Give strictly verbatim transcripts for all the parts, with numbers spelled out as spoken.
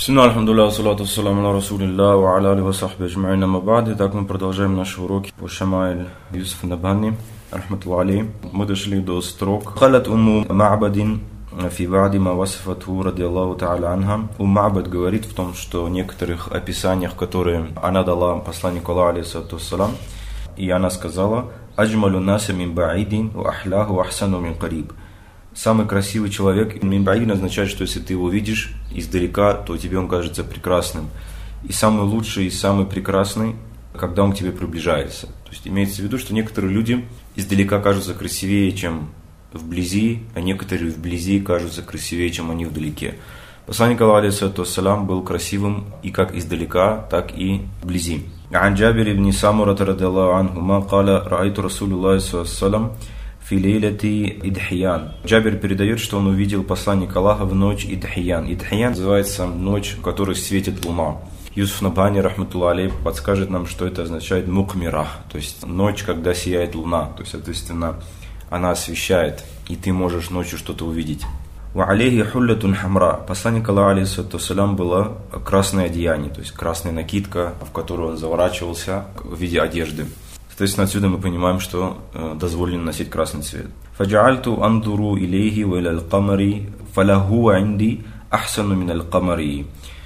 Бисмилля, альхамдулилля, салату вассаламу аля расулилля, ва аля алихи ва сахби аджмаин, амма ба'д. Итак, мы продолжаем наши уроки по Шамаиль Юсуфа Набхани, рахматуллахи алейхи. Мы дошли до строк. Халат умму Ма'бадин фи ба'ди ма васафатху радиаллаху та'аля анха. Ум Ма'бад говорит в том, что в некоторых описаниях, которые она дала посланнику Аллаха, алейхиссалату вассалам, и она сказала: «Аджмалу наса мин ба'идин, ва ахляху ва ахсану мин кариб». Самый красивый человек, мин ба'идин означает, что если ты его видишь издалека, то тебе он кажется прекрасным. И самый лучший, и самый прекрасный, когда он к тебе приближается. То есть имеется в виду, что некоторые люди издалека кажутся красивее, чем вблизи, а некоторые вблизи кажутся красивее, чем они вдалеке. Посланник Аллаха, алейхиссалату вассалам, был красивым и как издалека, так и вблизи. عن جابر بن سمرة رضي الله عنهما قال رأيت رسول الله صلى الله عليه وسلم في ليلة إدحيان. Джабир передает, что он увидел посланника Аллаха в ночь Идхиян. Идхиян называется ночь, в которой светит луна. Юсуф Набхани, рахматуллахи алейхи, подскажет нам, что это означает мукмира, то есть ночь, когда сияет луна, то есть, соответственно, она освещает, и ты можешь ночью что-то увидеть. Ва алейхи хуллятун хамра. Посланник Аллаха, алейхиссалату вассалям, было красное одеяние, то есть красная накидка, в которую он заворачивался в виде одежды. Соответственно, отсюда мы понимаем, что э, дозволено носить красный цвет. Фаджаальту андуру илейхи ва иля аль-камари фалаху анди ахсану мин аль-камари.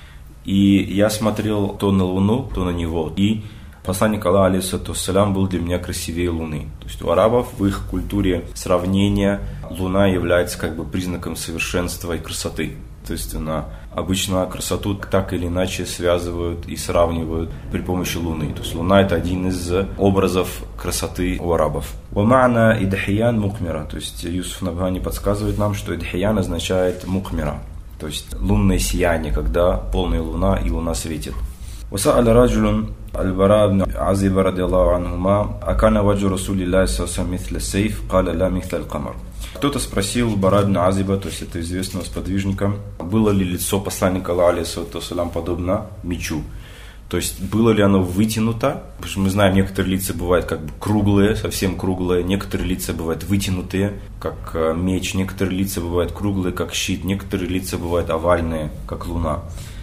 И я смотрел то на луну, то на него, и посланник Аллаха, алейхиссалату вассалям, был для меня красивее луны. То есть у арабов в их культуре сравнения луна является как бы признаком совершенства и красоты. Соответственно, обычно красоту так или иначе связывают и сравнивают при помощи луны. То есть луна — это один из образов красоты у арабов. Вамана идхиян мукмира. То есть Юсуф Набхани подсказывает нам, что идхиян означает мукмира, то есть лунное сияние, когда полная луна и луна светит. وسأل رجل البراء بن عازب رضي الله عنهما أكان وجه رسول الله صلى الله عليه وسلم مثل السيف قال لا مثل القمر. Кто-то спросил Бара ибн Азиба, то есть это известного сподвижника, было ли лицо посланника Аллаха, алейхиссалату вассалям, подобно мечу. То есть было ли оно вытянуто, потому что мы знаем, некоторые лица бывают как бы круглые, совсем круглые, некоторые лица бывают вытянутые, как меч, некоторые лица бывают круглые, как щит, некоторые лица бывают овальные, как луна.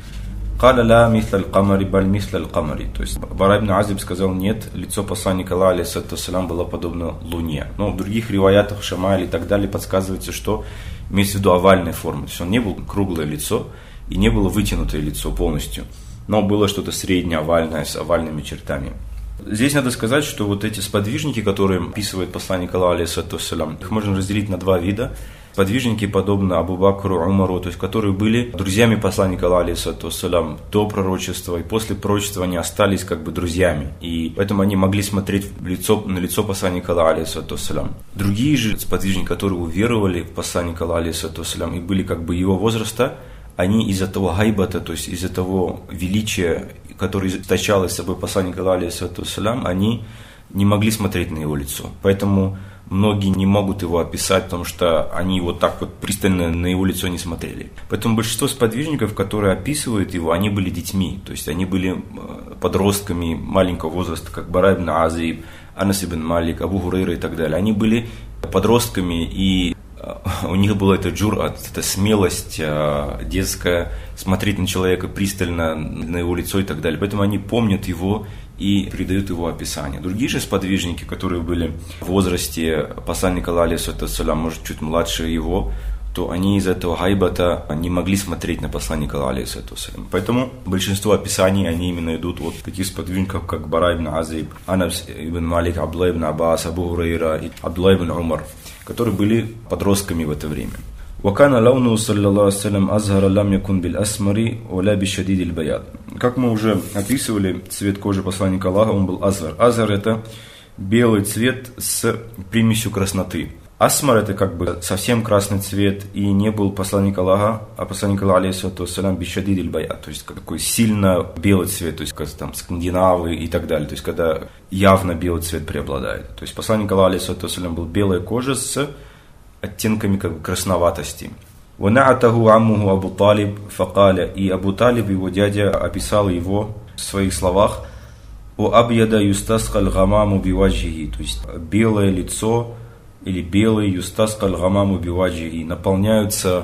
Каля ля мисля аль-камари баль мисля аль-камари. То есть Бара ибн Азиб сказал: нет, лицо посланника Аллаха, алейхиссалату вассалям, было подобно луне. Но в других риваятах, Шамаиль и так далее подсказывается, что имеется в виду овальной формы. То есть он не был круглое лицо и не было вытянутое лицо полностью, но было что-то среднее, овальное, с овальными чертами. Здесь надо сказать, что вот эти сподвижники, которые описывает посланник Аллаха, алейхиссалату вассалям, их можно разделить на два вида. Сподвижники, подобно Абу Бакру, Умару, то есть которые были друзьями посланника Аллаха, алейхиссалату вассалям, до пророчества, и после пророчества они остались как бы друзьями, и поэтому они могли смотреть в лицо, на лицо посланника Аллаха, алейхиссалату вассалям. Другие же сподвижники, которые уверовали в посланника Аллаха, алейхиссалату вассалям, и были как бы его возраста, они из-за того гайбата, то есть из-за того величия, которое источало из собой посланник Аллаха, алейхиссалату вассалям, они не могли смотреть на его лицо. Поэтому многие не могут его описать, потому что они вот так вот пристально на его лицо не смотрели. Поэтому большинство сподвижников, которые описывают его, они были детьми, то есть они были подростками маленького возраста, как Бара ибн Азиб, Анас ибн Малик, Абу Хурайра и так далее. Они были подростками, и у них была эта джур'ат, эта смелость детская, смотреть на человека пристально, на его лицо и так далее. Поэтому они помнят его и придают его описание. Другие же сподвижники, которые были в возрасте посланника Аллаха, алейхиссалату вассалям, может чуть младше его, то они из этого гайбата не могли смотреть на посланника Аллаха, алейхиссалату вассалям. Поэтому большинство описаний, они именно идут от таких сподвижников, как Бара ибн Азиб, Анас ибн Малик, Абдулла ибн Аббас, Абу Хурайра и Абдулла ибн Умар, которые были подростками в это время. وكان لونه صلى الله عليه وسلم أزهر لم يكن بالأسمر ولا بشديد البياض. Как мы уже описывали, цвет кожи посланника Аллаха, он был азгар. Азгар — это белый цвет с примесью красноты. Асмар — это как бы совсем красный цвет, и не был посланник Аллаха, а посланник Аллаха, алейхиссалату вассалям, бишадид иль-баяд, то есть такой сильно белый цвет, то есть как там скандинавы и так далее, то есть когда явно белый цвет преобладает. То есть посланник Аллаха, алейхиссалату вассалям, был белая кожа с оттенками как бы красноватости. وَنَعَتَهُ عَمُّهُ Абу Талиб فَقَالَ. И Абу Талиб, его дядя, описал его в своих словах: «О абьяда юстаскаль гамаму биваджихи», то есть белое лицо или белый юстаскаль гамаму биваджихи, наполняются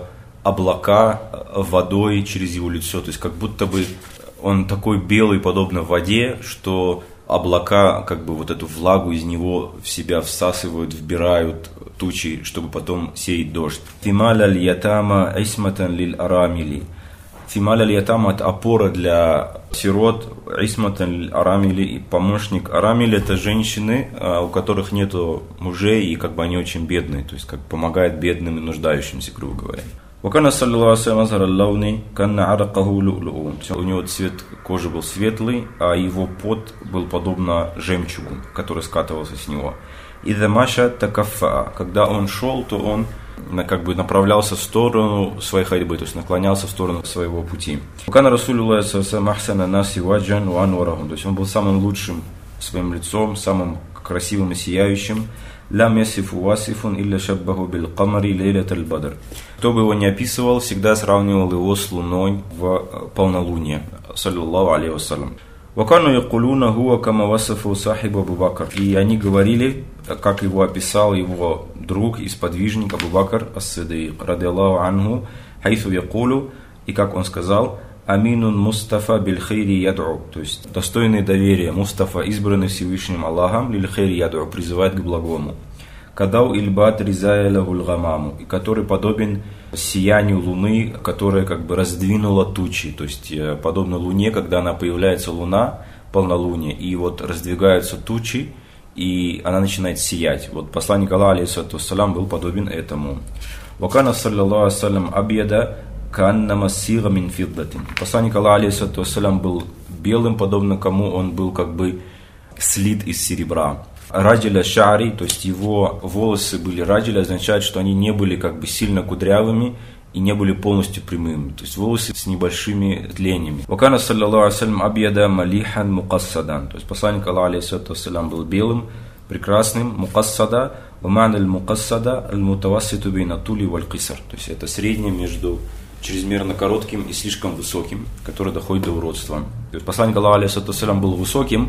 облака водой через его лицо. То есть как будто бы он такой белый, подобно воде, что облака как бы вот эту влагу из него в себя всасывают, вбирают тучи, чтобы потом сеять дождь. Фималь аль-ятама исматан лиль арамили. Фималь аль-ятама – это опора для сирот, исматан лиль арамили, и помощник. Арамили – это женщины, у которых нету мужей, и как бы они очень бедные, то есть как помогает бедным и нуждающимся, грубо говоря. Вакана саллаллаху алейхи ва саллям лауни канна аракаху лу'лу'у. У него цвет кожи был светлый, а его пот был подобно жемчугу, который скатывался с него. Идha маша такаффа. Когда он шел, то он как бы направлялся в сторону своей ходьбы, то есть наклонялся в сторону своего пути. Вакана расулюллахи саллаллаху ахсана наси ваджан ва анварахум. То есть он был самым лучшим своим лицом, самым красивым и сияющим. Лям ясифу васифун илля шаббаху бил камари лейлят аль-бадр. Кто бы его не описывал, всегда сравнивал его с луной в полнолуние. Саллаллаху алейхи вассалям. Вакану якулуна хуа кама васафу сахиб Абу Бакр. И они говорили, как его описал его друг и сподвижник Абу Бакр ас-Сиддик, радиаллаху анху, хайфу якулу, и как он сказал: Аминун Мустафа биль хейри яд'у, то есть достойный доверия, Мустафа, избранный Всевышним Аллахом, лиль хейри яд'у, призывает к благому. Кадау ильбат ризая лахуль гамаму, и который подобен сиянию луны, которая как бы раздвинула тучи, то есть подобно луне, когда она появляется луна, полнолуние, и вот раздвигаются тучи, и она начинает сиять. Вот посланник Аллаха, алейхиссалату вассалям, был подобен этому. Вакана саллаллаху алейхи ва саллям абьяда каннама сига мин фиддатин. Посланник Аллаха, алейхиссалату вассалям, был белым, подобно кому он был как бы слит из серебра. Раджиля ша'ри, то есть его волосы были раджиля, означает, что они не были как бы сильно кудрявыми и не были полностью прямыми, то есть волосы с небольшими тлениями. Вакана саллаллаху алейхи ва саллям абьяда малихан мукассадан, то есть посланник Аллаха, алейхиссалату вассалям, был белым, прекрасным, мукассада, ваман аль-мукассада аль-мутавасситу бейна тули валь кисар, то есть это среднее между чрезмерно коротким и слишком высоким, который доходит до уродства. То есть посланник Аллаха, алейхиссалату вассалям, был высоким,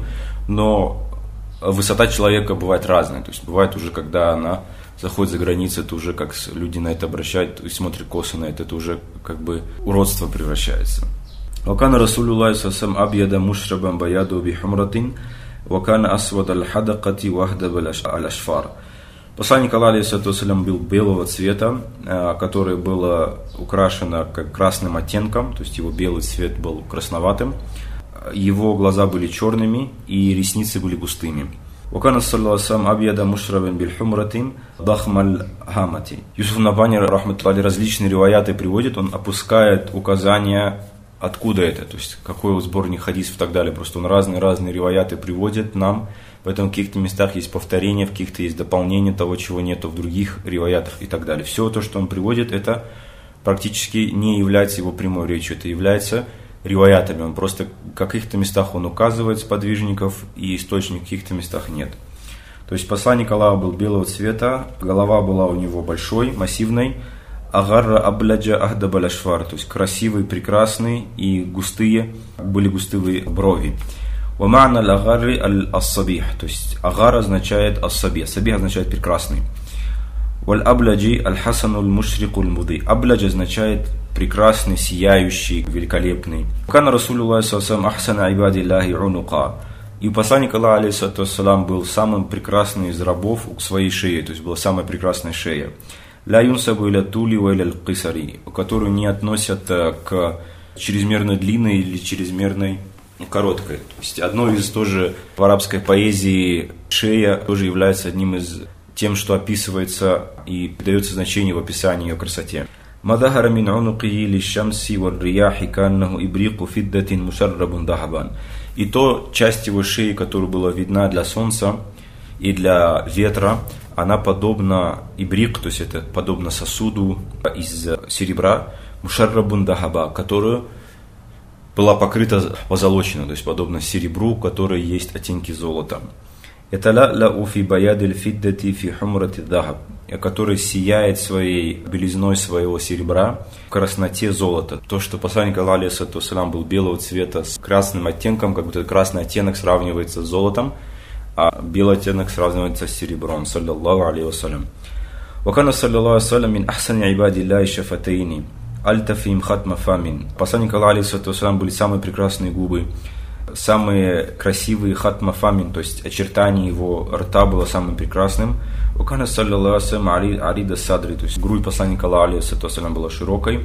но высота человека бывает разная. То есть бывает уже, когда она заходит за границу, это уже как люди на это обращают и смотрят косо на это, это уже как бы уродство превращается. Вакана расулюллахи саллаллаху абьяда мушрабан баяду бихумратин, вакана асвад аль-хадакати вахдаб аль-ашфар. Посланник Аллаха, алейхиссалату вассалям, был белого цвета, которое было украшено как красным оттенком, то есть его белый цвет был красноватым. Его глаза были черными и ресницы были густыми. Вакана саллаллаху алейхи ва саллям абьяда мушрабан биль хумратин дахмаль хамати. Юсуф Набани, рахматуллахи, различные риваяты приводит, он опускает указания, откуда это, то есть какой сборник хадисов и так далее. Просто он разные-разные риваяты приводит нам, поэтому в каких-то местах есть повторения, в каких-то есть дополнение того, чего нету в других риваятах и так далее. Все то, что он приводит, это практически не является его прямой речью, это является риваятами. Он просто в каких-то местах он указывает сподвижников, и источник в каких-то местах нет. То есть посланник Аллаха был белого цвета, голова была у него большой, массивной, агарра абляджа ахдабаль ашфар, то есть красивый, прекрасный, и густые, были густые брови. Вамана аль-агарри аль-ассабих, то есть агар означает ассаби, ассабих означает прекрасный. Валь-абляджи аль-хасану аль-мушрику аль-муды, абладж означает прекрасный, сияющий, великолепный. Кана расулюллахи саллаллаху ахсана ибадиллахи унука. И посланник Аллаха, алейхиссалату вассалям, был самым прекрасным из рабов к своей шее, то есть была самая прекрасная шея. Ля юнсабу иля тули ва иля кисари, которую не относят к чрезмерно длинной или чрезмерной короткой. То есть одно из тоже в арабской поэзии шея тоже является одним из тем, что описывается и дается значение в описании ее красоте. Мадахара мин унуқихи лиш-шамси вар-рияхи каннаху ибриқу фиддатин мушаррабун дахабан. И то часть его шеи, которая была видна для солнца и для ветра, она подобна ибрик, то есть это подобно сосуду из серебра, мушаррабун дахаба, которую была покрыта позолочена, то есть подобно серебру, у которой есть оттенки золота. Это ла уфи баядиль фиддати фи хумрати дахаб, который сияет своей белизной своего серебра в красноте золота. То, что посланник Аллаха, алейхиссалату вассалям, был белого цвета с красным оттенком, как будто красный оттенок сравнивается с золотом, а белый оттенок сравнивается с серебром. Саллаллаху алейхи вассалям. Вакана саллаллаху алейхи вассалям мин ахсани ибадиллахи шафатайни. альтафим хатма фамин. Посланник Аллаха, алейхиссалату вассалам, были самые прекрасные губы, самые красивые хатма фамин, то есть очертание его рта было самым прекрасным. Укана саллаллаху алейхи арида садри, то есть грудь посланника Аллаха, алейхиссалату вассалам, была широкой.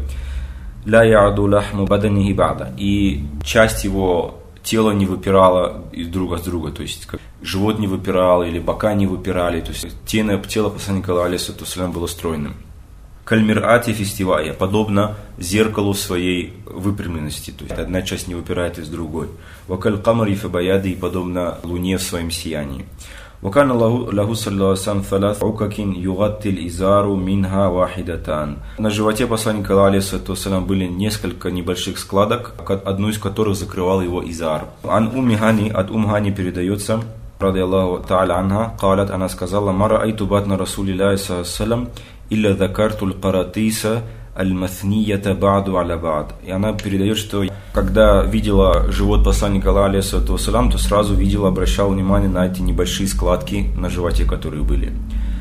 Ля я'аду лахму баданихи ба'да, и часть его тела не выпирала друг от друга, то есть живот не выпирал или бока не выпирали, то есть тело посланника Аллаха, алейхиссалату вассалам, было стройным. Кальмирати фестивая, подобно зеркалу своей выпрямленности, то есть одна часть не выпирает из другой. Вакаль камари фабаяди, и подобно луне в своем сиянии. Вакана лаху саллаллаху фалат укакин югаттиль изару минха вахидатан. На животе посланника Аллаха, алейхиссалату вассалам, были несколько небольших складок, одну из которых закрывал его изар. Ан умми Хани, от Умми Хани передается, ради Аллаху та'аля анха, калат, она сказала: мара айту батна расулилляхи саллаллаху алейхи ва саллям илля закартуль каратиса аль-маснията ба'ду аля ба'д. И она передает, что когда видела живот посланника Аллаха, алейхиссалату вассалам, то сразу видела, обращала внимание на эти небольшие складки на животе, которые были.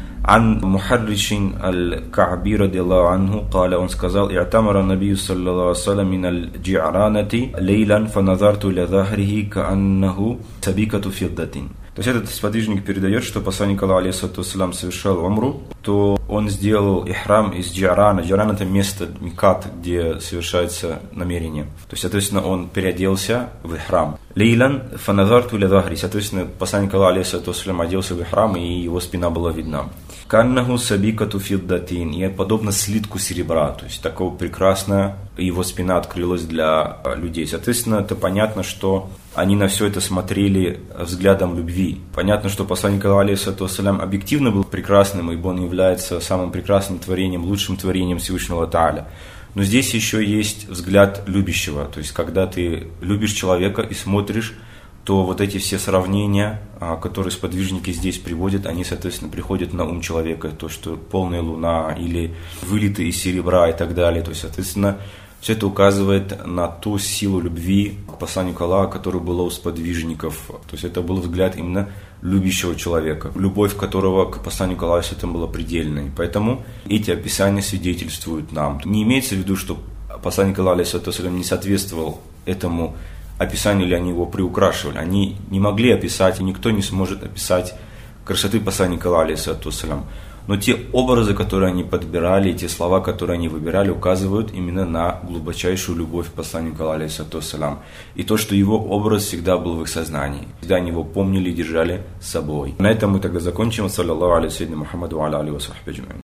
Ан Мухарричин аль-Ка'би радиллаху анху, каля, он сказал: и'тамара набию саллаллаху алейхи ва саллям мин аль-джи'ранати лейлан фаназарту ля захрихи кааннаху сабикату фиддатин. То есть этот сподвижник передает, что посланник Аллаха, алейхиссалату вассалам, совершал умру, то он сделал ихрам из джи'рана. Джи'ран — это место, микат, где совершается намерение. То есть, соответственно, он переоделся в ихрам. Лейлан фаназарту ля захри. Соответственно, посланник Аллаха, алейхиссалату вассалам, оделся в ихрам, и его спина была видна. Каннаху сабикату фиддатин, и подобно слитку серебра, то есть такого прекрасного, его спина открылась для людей. Соответственно, это понятно, что они на все это смотрели взглядом любви. Понятно, что посланник Аллаха, алейхиссалату вассалям, объективно был прекрасным, ибо он является самым прекрасным творением, лучшим творением Всевышнего Тааля. Но здесь еще есть взгляд любящего, то есть когда ты любишь человека и смотришь, то вот эти все сравнения, которые сподвижники здесь приводят, они, соответственно, приходят на ум человека. То, что полная луна или вылиты из серебра и так далее. То есть, соответственно, все это указывает на ту силу любви к посланнику Аллаха, которая была у сподвижников. То есть, это был взгляд именно любящего человека, любовь которого к посланнику Аллаха это была предельной. Поэтому эти описания свидетельствуют нам. Не имеется в виду, что посланник Аллаха не соответствовал этому описанию, или они его приукрашивали. Они не могли описать, и никто не сможет описать красоты посланника Аллаха, алейхиссалату вассалям. Но те образы, которые они подбирали, те слова, которые они выбирали, указывают именно на глубочайшую любовь к посланнику Аллаха, алейхиссалату вассалям. И то, что его образ всегда был в их сознании. Всегда они его помнили и держали с собой. На этом мы тогда закончим. Саллаллаху алейхи Мухаммаду ва аля алихи ва сахбихи аджмаин.